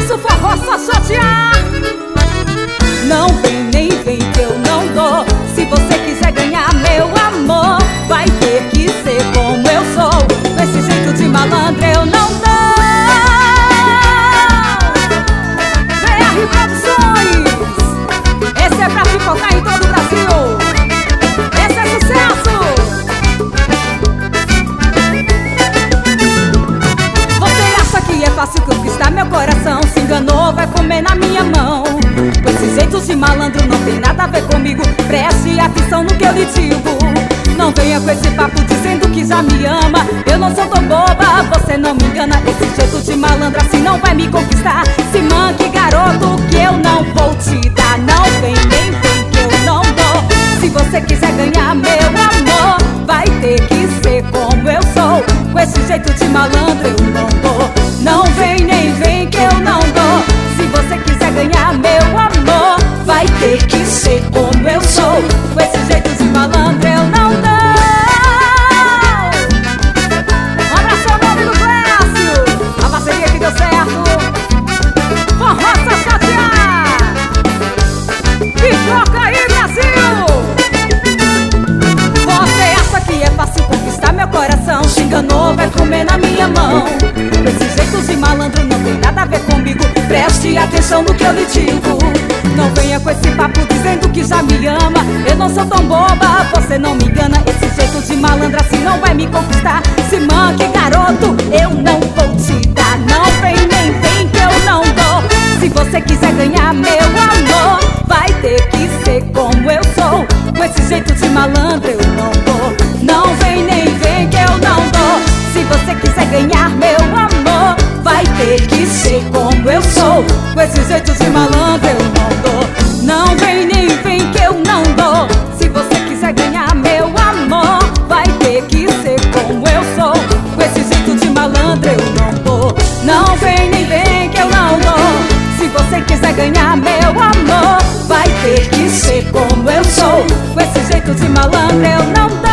nosso forró só chatear. Não vem nem vem que eu não dou. Se você quiser ganhar meu amor, vai ter que ser como eu sou. Com esse jeito de malandro eu não dou. VR Produções, esse é pra pipocar em todo o Brasil. Esse é sucesso. Você acha que é fácil conquistar meu coração? Se enganou, vai comer na minha mão. Com esse jeito de malandro não tem nada a ver comigo. Preste atenção no que eu lhe digo. Não venha com esse papo dizendo que já me ama. Eu não sou tão boba, você não me engana. Esse jeito de malandro assim não vai me conquistar. Se manque, garoto, que eu não vou te dar. Não vem nem vem que eu não dou. Se você quiser ganhar meu amor, vai ter que ser como eu sou. Com esse jeito de malandro eu não dou. Não vem nem vem que eu não dou. Se você quiser ganhar meu amor, vai ter que ser como eu sou. Com esse jeito de malandro eu não dou. Um abraço ao nome do Clécio, a parceria que deu certo. Forró só chatear. Pipoca aí, Brasil. Você acha que é fácil conquistar meu coração? Se enganou, vai comer na minha mão. Com esse jeito de malandro não tem nada a ver comigo. Preste atenção no que eu lhe digo. Não venha com esse papo dizendo que já me ama. Eu não sou tão boba, você não me engana. Esse jeito de malandro assim não vai me conquistar. Se manque, garoto, eu não vou te dar. Não vem nem vem que eu não dou. Se você quiser ganhar meu amor, vai ter que ser como eu sou. Com esse jeito de malandro eu não dou. Não vem nem vem que eu não dou. Se você quiser ganhar meu amor, vai ter que ser como eu sou. Com esse jeito de malandro eu não dou. Não vem nem vem que eu não dou. Se você quiser ganhar meu amor, vai ter que ser como eu sou. Com esse jeito de malandro eu não dou. Não vem nem vem que eu não dou. Se você quiser ganhar meu amor, vai ter que ser como eu sou. Com esse jeito de malandro eu não dou.